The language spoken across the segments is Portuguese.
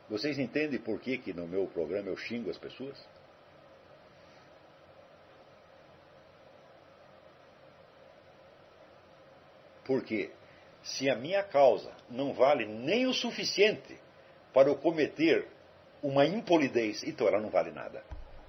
Vocês entendem por que no meu programa eu xingo as pessoas? Porque se a minha causa não vale nem o suficiente para eu cometer uma impolidez, então ela não vale nada.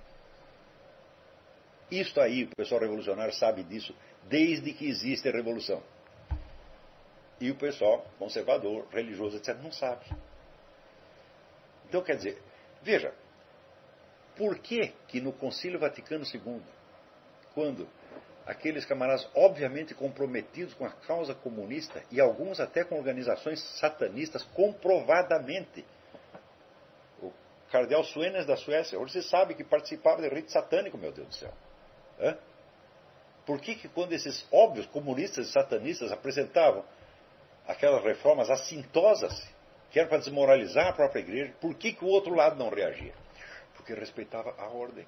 Isto aí, o pessoal revolucionário sabe disso desde que existe a revolução. E o pessoal conservador, religioso, etc., não sabe. Então, quer dizer, veja, por que no Concílio Vaticano II, quando aqueles camaradas obviamente comprometidos com a causa comunista e alguns até com organizações satanistas comprovadamente, o cardeal Suenes da Suécia, hoje você sabe que participava de rito satânico, meu Deus do céu. Por que quando esses óbvios comunistas e satanistas apresentavam aquelas reformas assintosas, que era para desmoralizar a própria igreja, por que o outro lado não reagia? Porque respeitava a ordem.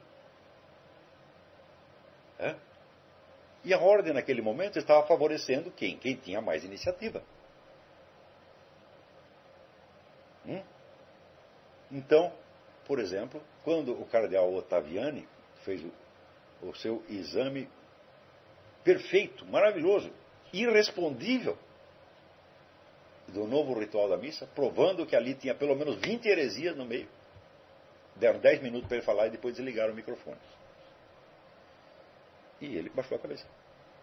E a ordem naquele momento estava favorecendo quem? Quem tinha mais iniciativa. Então, por exemplo, quando o cardeal Ottaviani fez o seu exame perfeito, maravilhoso, irrespondível do novo ritual da missa, provando que ali tinha pelo menos 20 heresias no meio. Deram 10 minutos para ele falar e depois desligaram o microfone. E ele baixou a cabeça.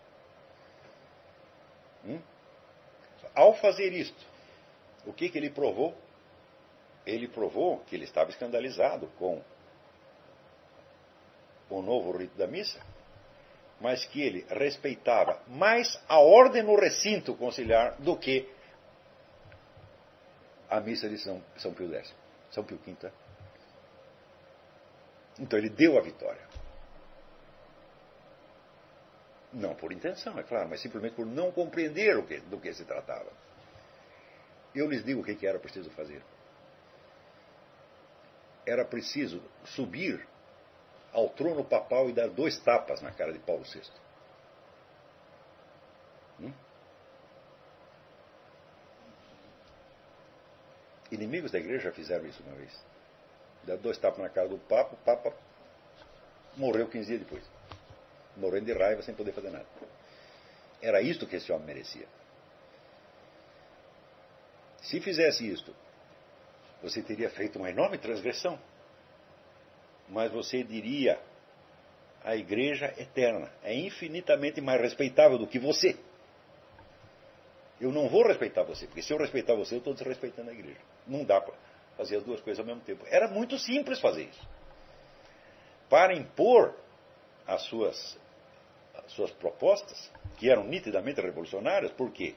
Ao fazer isto, o que ele provou? Ele provou que ele estava escandalizado com o novo rito da missa, mas que ele respeitava mais a ordem no recinto conciliar do que a missa de São Pio X. São Pio V. Então ele deu a vitória. Não por intenção, é claro, mas simplesmente por não compreender do que se tratava. Eu lhes digo o que era preciso fazer. Era preciso subir ao trono papal e dar 2 tapas na cara de Paulo VI. Inimigos da igreja já fizeram isso uma vez. Dar 2 tapas na cara do Papa, o Papa morreu 15 dias depois. Morrendo de raiva sem poder fazer nada. Era isto que esse homem merecia. Se fizesse isto, você teria feito uma enorme transgressão. Mas você diria: a igreja eterna é infinitamente mais respeitável do que você. Eu não vou respeitar você, porque se eu respeitar você, eu estou desrespeitando a igreja. Não dá para fazer as duas coisas ao mesmo tempo. Era muito simples fazer isso. Para impor as suas propostas, que eram nitidamente revolucionárias, por quê?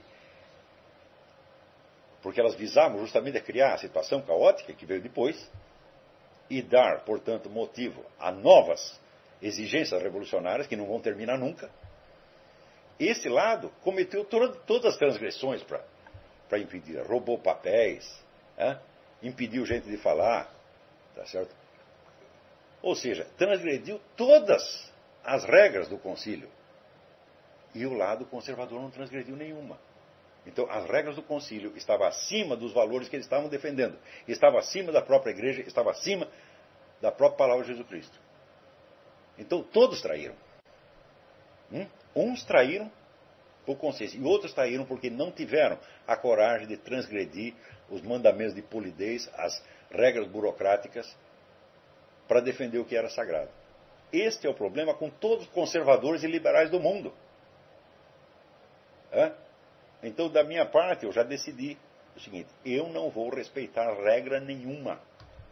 Porque elas visavam justamente a criar a situação caótica que veio depois e dar, portanto, motivo a novas exigências revolucionárias que não vão terminar nunca. Esse lado cometeu todas as transgressões para impedir. Roubou papéis, impediu gente de falar, tá certo? Ou seja, transgrediu todas as regras do concílio. E o lado conservador não transgrediu nenhuma. Então, as regras do concílio estavam acima dos valores que eles estavam defendendo. Estava acima da própria igreja, estava acima da própria palavra de Jesus Cristo. Então, todos traíram. Uns traíram por consciência e outros traíram porque não tiveram a coragem de transgredir os mandamentos de polidez, as regras burocráticas, para defender o que era sagrado. Este é o problema com todos os conservadores e liberais do mundo. Então, da minha parte, eu já decidi o seguinte: eu não vou respeitar regra nenhuma.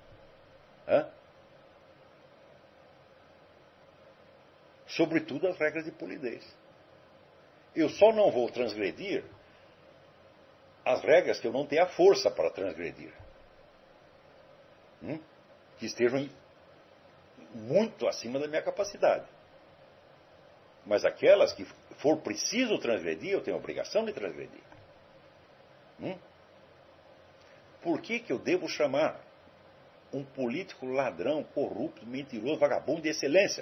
Sobretudo as regras de polidez. Eu só não vou transgredir as regras que eu não tenho a força para transgredir. Que estejam muito acima da minha capacidade. Mas aquelas que for preciso transgredir, eu tenho a obrigação de transgredir. Por que eu devo chamar um político ladrão, corrupto, mentiroso, vagabundo de excelência?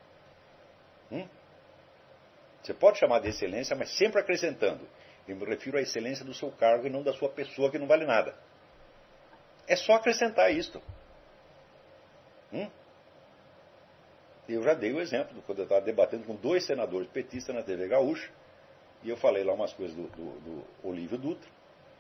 Você pode chamar de excelência, mas sempre acrescentando: eu me refiro à excelência do seu cargo e não da sua pessoa, que não vale nada. É só acrescentar isto. Eu já dei o exemplo, quando eu estava debatendo com 2 senadores petistas na TV Gaúcha, e eu falei lá umas coisas do Olívio Dutra,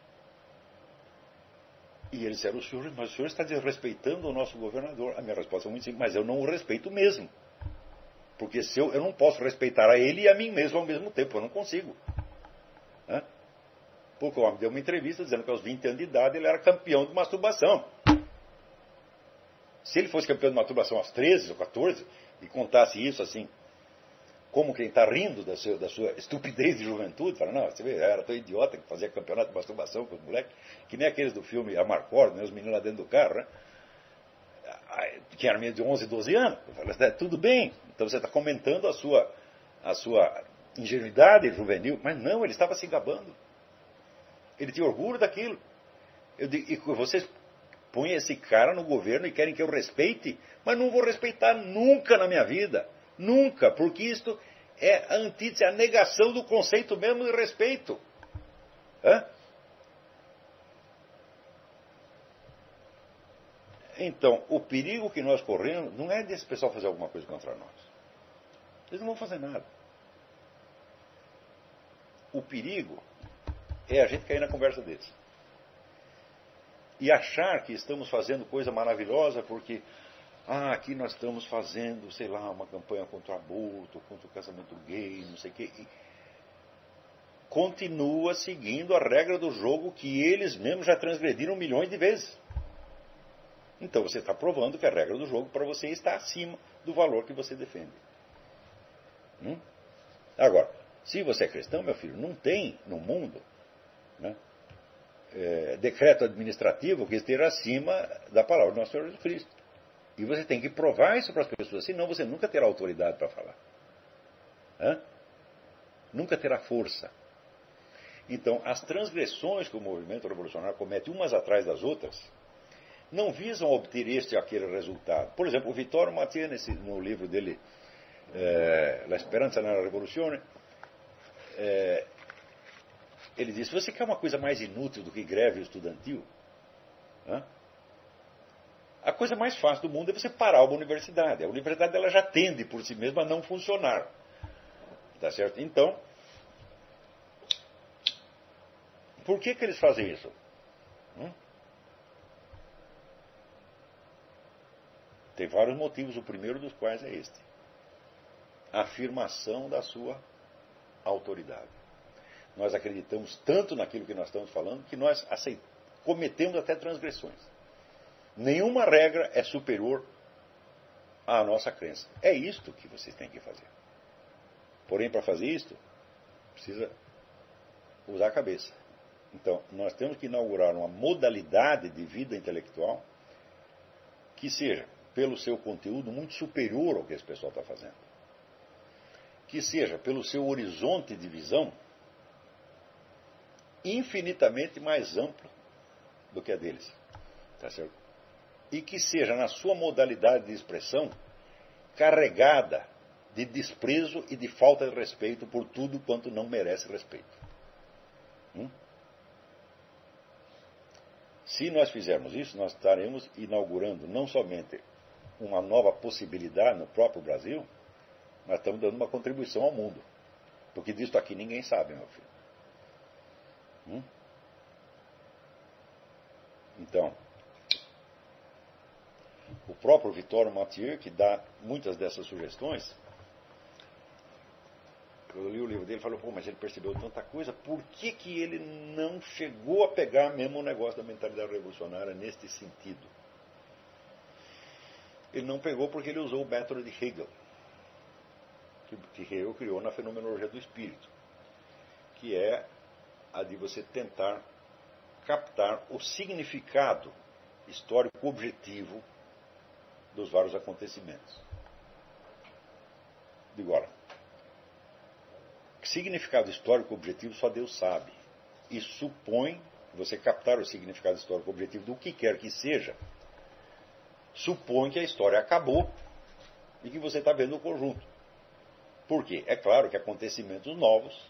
e eles disseram, mas o senhor está desrespeitando o nosso governador. A minha resposta é muito simples, mas eu não o respeito mesmo. Porque se eu não posso respeitar a ele e a mim mesmo ao mesmo tempo, eu não consigo. Porque o homem deu uma entrevista dizendo que aos 20 anos de idade ele era campeão de masturbação. Se ele fosse campeão de masturbação aos 13 ou 14 e contasse isso assim, como quem está rindo da sua estupidez de juventude, fala, não, você vê, eu era tão idiota que fazia campeonato de masturbação com os moleques, que nem aqueles do filme Amarcord, né, os meninos lá dentro do carro, né? Que era menino de 11, 12 anos. Eu falo, tudo bem, então você está comentando a sua ingenuidade juvenil, mas não, ele estava se gabando. Ele tinha orgulho daquilo. E vocês põem esse cara no governo e querem que eu respeite, mas não vou respeitar nunca na minha vida. Nunca, porque isto é a antítese, a negação do conceito mesmo de respeito. Então, o perigo que nós corremos não é desse pessoal fazer alguma coisa contra nós. Eles não vão fazer nada. O perigo é a gente cair na conversa deles. E achar que estamos fazendo coisa maravilhosa porque aqui nós estamos fazendo, sei lá, uma campanha contra o aborto, contra o casamento gay, não sei o quê. E continua seguindo a regra do jogo que eles mesmos já transgrediram milhões de vezes. Então você está provando que a regra do jogo para você está acima do valor que você defende. Agora, se você é cristão, meu filho, não tem no mundo, né, decreto administrativo que esteja acima da palavra do nosso Senhor Jesus Cristo. E você tem que provar isso para as pessoas, senão você nunca terá autoridade para falar. Nunca terá força. Então, as transgressões que o movimento revolucionário comete umas atrás das outras, não visam obter este ou aquele resultado. Por exemplo, o Vittorio Mathieu, no livro dele, La Speranza nella Rivoluzione, ele diz, você quer uma coisa mais inútil do que greve estudantil? A coisa mais fácil do mundo é você parar uma universidade. A universidade ela já tende por si mesma a não funcionar. Tá certo? Então, por que eles fazem isso? Tem vários motivos, o primeiro dos quais é este. A afirmação da sua autoridade. Nós acreditamos tanto naquilo que nós estamos falando que nós cometemos até transgressões. Nenhuma regra é superior à nossa crença. É isto que vocês têm que fazer. Porém, para fazer isto, precisa usar a cabeça. Então, nós temos que inaugurar uma modalidade de vida intelectual que seja, pelo seu conteúdo, muito superior ao que esse pessoal está fazendo. Que seja, pelo seu horizonte de visão, infinitamente mais amplo do que a deles. Tá certo? E que seja, na sua modalidade de expressão, carregada de desprezo e de falta de respeito por tudo quanto não merece respeito. Se nós fizermos isso, nós estaremos inaugurando não somente uma nova possibilidade no próprio Brasil, mas estamos dando uma contribuição ao mundo. Porque disso aqui ninguém sabe, meu filho. Então, o próprio Vittorio Mathieu, que dá muitas dessas sugestões, eu li o livro dele e falei, mas ele percebeu tanta coisa, por que ele não chegou a pegar mesmo o negócio da mentalidade revolucionária neste sentido? Ele não pegou porque ele usou o método de Hegel, que Hegel criou na fenomenologia do espírito, que é a de você tentar captar o significado histórico objetivo dos vários acontecimentos. Agora, significado histórico objetivo só Deus sabe. E supõe, você captar o significado histórico objetivo do que quer que seja, supõe que a história acabou e que você está vendo o conjunto. Por quê? É claro que acontecimentos novos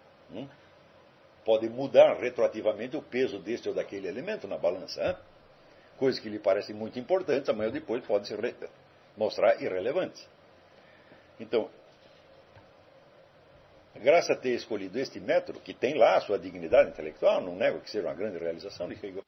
podem mudar retroativamente o peso deste ou daquele elemento na balança. Coisas que lhe parecem muito importantes, amanhã ou depois podem se mostrar irrelevantes. Então, graças a ter escolhido este método, que tem lá a sua dignidade intelectual, não nego que seja uma grande realização de Hegel,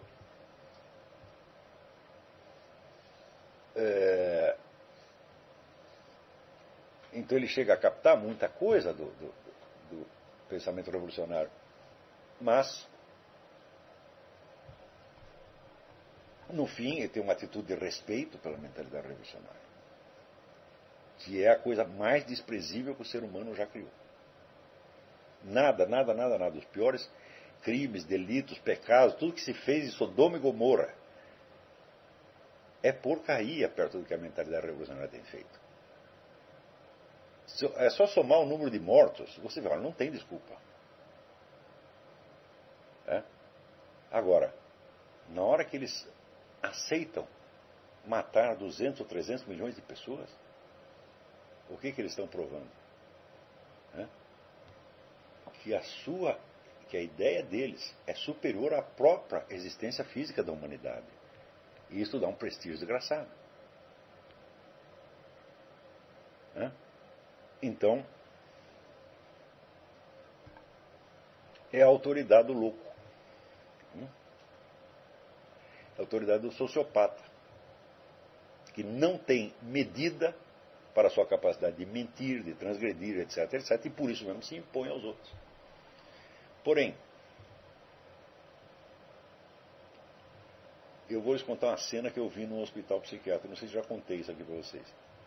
então ele chega a captar muita coisa do pensamento revolucionário. Mas, no fim, ele tem uma atitude de respeito pela mentalidade revolucionária, que é a coisa mais desprezível que o ser humano já criou. Nada. Os piores crimes, delitos, pecados, tudo que se fez em Sodoma e Gomorra é porcaria perto do que a mentalidade revolucionária tem feito. É só somar o número de mortos, você vai, não tem desculpa. Agora, na hora que eles aceitam matar 200 ou 300 milhões de pessoas, o que eles estão provando? Que a ideia deles é superior à própria existência física da humanidade. E isso dá um prestígio desgraçado. Então, é a autoridade do louco. É a autoridade do sociopata, que não tem medida para a sua capacidade de mentir, de transgredir, etc., etc., e por isso mesmo se impõe aos outros. Porém, eu vou lhes contar uma cena que eu vi num hospital psiquiátrico. Não sei se já contei isso aqui para vocês.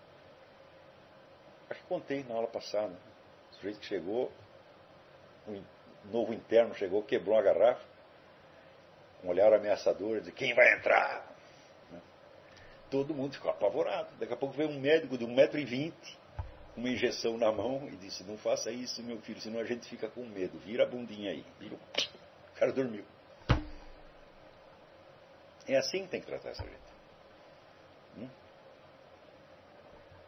Acho que contei na aula passada. O sujeito que chegou, um novo interno chegou, quebrou uma garrafa, com um olhar ameaçador, disse: quem vai entrar? Todo mundo ficou apavorado. Daqui a pouco veio um médico de 1,20 m, uma injeção na mão, e disse: não faça isso, meu filho, senão a gente fica com medo. Vira a bundinha aí. O cara dormiu. É assim que tem que tratar essa gente.